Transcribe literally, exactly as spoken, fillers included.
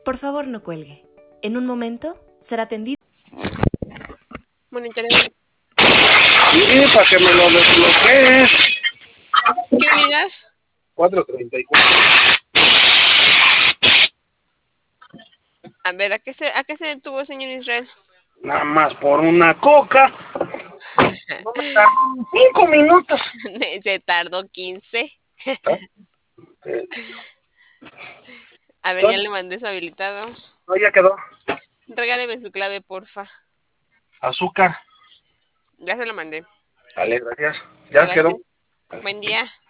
Por favor, no cuelgue. En un momento será atendido. Monitoreo. Sí, para que me lo desbloquees. ¿Qué unidad? cuatro treinta y cuatro. A ver, ¿a qué se, a qué se detuvo, señor Israel? Nada más por una coca. No me tardó cinco minutos. Se tardó quince. A ver, ya le mandé su habilitado. No, ya quedó. Regáleme su clave, porfa. Azúcar. Ya se lo mandé. Vale, gracias. Ya Gracias. quedó. Buen día.